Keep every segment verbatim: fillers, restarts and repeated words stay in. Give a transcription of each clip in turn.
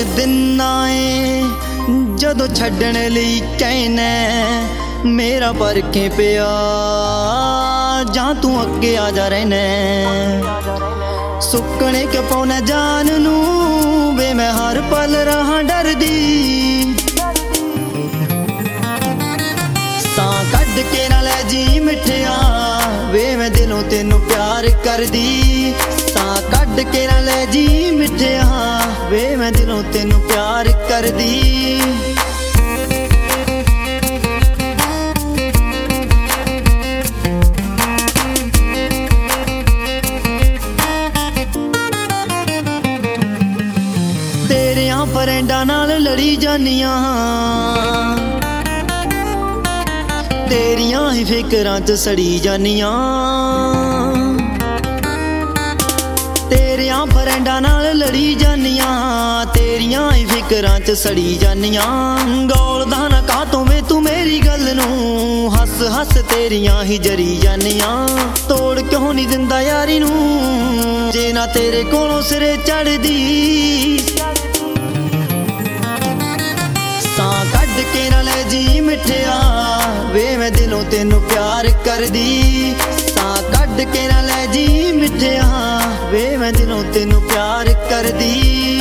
ਦਿਨਾਂ ਏ ਜਦੋਂ ਛੱਡਣ ਲਈ ਕਹਿਣਾ ਮੇਰਾ ਪਰਖੇ ਪਿਆ ਜਾਂ ਤੂੰ ਅੱਗੇ ਆ ਜਾ ਰਹਿਣਾ ਸੁੱਕਣੇ ਕਿ ਪਾਉਣਾ ਜਾਨ ਨੂੰ ਵੇ ਮੈਂ ਹਰ ਪਲ ਰਹਾਂ ਡਰਦੀ ਸਾਂ ਕੱਢ ਕੇ ਨਾ ਲੈ ਜੀ ਮਿੱਠਿਆ ਵੇ ਮੈਂ ਦਿਲੋਂ ਤੈਨੂੰ ਪਿਆਰ ਕਰਦੀ ਸਾਂ ਕੱਢ ਕੇ ਨਾ ਲੈ ਜੀ ਮਿੱਠਿਆ ਵੇ ਮੈਂ ਦਿਲੋਂ ਤੈਨੂੰ ਪਿਆਰ ਕਰਦੀ ਤੇਰਿਆਂ ਫਰੈਂਡਾਂ ਨਾਲ ਲੜੀ ਜਾਨੀਆਂ ਤੇਰੀਆਂ ਹੀ ਫਿਕਰਾਂ 'ਚ ਸੜੀ ਜਾਨੀਆਂ ਤੇਰਿਆਂ ਫਰੈਂਡਾਂ ਨਾਲ ਲੜੀ ਜਾਨੀਆਂ ਤੇਰੀਆਂ ਹੀ ਫਿਕਰਾਂ 'ਚ ਸੜੀ ਜਾਨੀਆਂ ਗੋਲਦਾ ਨਾ ਕਾਤੋਂ ਵੇ ਤੂੰ ਮੇਰੀ ਗੱਲ ਨੂੰ ਹੱਸ ਹੱਸ ਤੇਰੀਆਂ ਹੀ ਜਰੀ ਜਾਨੀਆਂ ਤੋੜ ਕਿਉਂ ਨਹੀਂ ਦਿੰਦਾ ਯਾਰੀ ਨੂੰ ਜੇ ਨਾ ਤੇਰੇ ਕੋਲੋਂ ਸਿਰੇ ਚੜਦੀ ਸਾਂ ਕੱਢ ਕੇ ਨਾ ਲੈ ਜੀ ਮਿੱਠਿਆ ਵੇ ਮੈਂ ਦਿਲੋਂ ਤੈਨੂੰ ਪਿਆਰ ਕਰਦੀ ਸਾਂ ਕੱਢ ਕੇ ਨਾ ਲੈ ਜੀ ਮਿੱਠਿਆ ਵੇ ਮੈਂ ਦਿਲੋਂ ਤੈਨੂੰ ਪਿਆਰ ਕਰਦੀ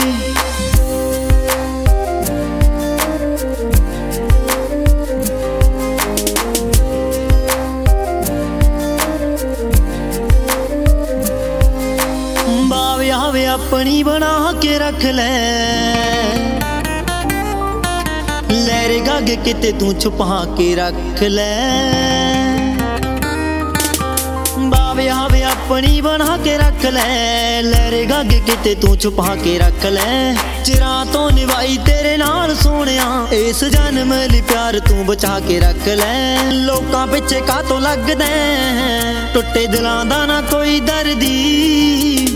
ਬਾਵੇ ਆਵੇ ਆਪਣੀ ਬਣਾ ਕੇ ਰੱਖ ਲੈ ਲਹਿਰੇ ਗੱਗ ਕਿਤੇ ਤੂੰ ਛੁਪਾ ਕੇ ਰੱਖ ਲੈ ਬਾਵੇ ਆਵੇ ਆਪਣੀ ਬਣਾ ਕੇ ਰੱਖ ਲੈ ਲਹਿਰੇ ਗੱਗ ਕਿਤੇ ਤੂੰ ਛੁਪਾ ਕੇ ਰੱਖ ਲੈ ਚਿਰਾਂ ਤੋਂ ਨਿਭਾਈ ਤੇਰੇ ਨਾਲ ਸੋਹਣਿਆ ਇਸ ਜਨਮ ਲਈ ਪਿਆਰ ਤੂੰ ਬਚਾ ਕੇ ਰੱਖ ਲੈ ਲੋਕਾਂ ਪਿੱਛੇ ਕਾਤੋਂ ਲੱਗਦਾ ਟੁੱਟੇ ਦਿਲਾਂ ਦਾ ਨਾ ਕੋਈ ਦਰਦੀ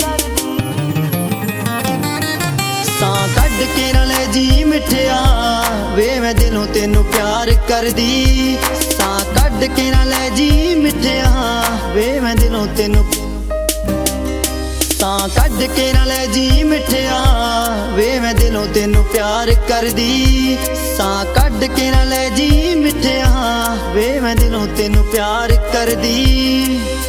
ਸਾਂ ਕੱਢ ਕੇ ਨਾ ਲੈ ਜੀ ਮਿੱਠਿਆ ਵੇ ਮੈਂ ਦਿਲੋਂ ਤੈਨੂੰ ਪਿਆਰ ਕਰਦੀ ਸਾਂ ਕੱਢ ਕੇ ਨਾ ਲੈ ਜੀ ਮਿੱਠਿਆ ਵੇ ਮੈਂ ਦਿਲੋਂ ਤੈਨੂੰ ਸਾਂ ਕੱਢ ਕੇ ਨਾ ਲੈ ਜੀ ਮਿੱਠਿਆ ਵੇ ਮੈਂ ਦਿਲੋਂ ਤੈਨੂੰ ਪਿਆਰ ਕਰਦੀ ਸਾਂ ਕੱਢ ਕੇ ਨਾ ਲੈ ਜੀ ਮਿੱਠਿਆ ਵੇ ਮੈਂ ਦਿਲੋਂ ਤੈਨੂੰ ਪਿਆਰ ਕਰਦੀ।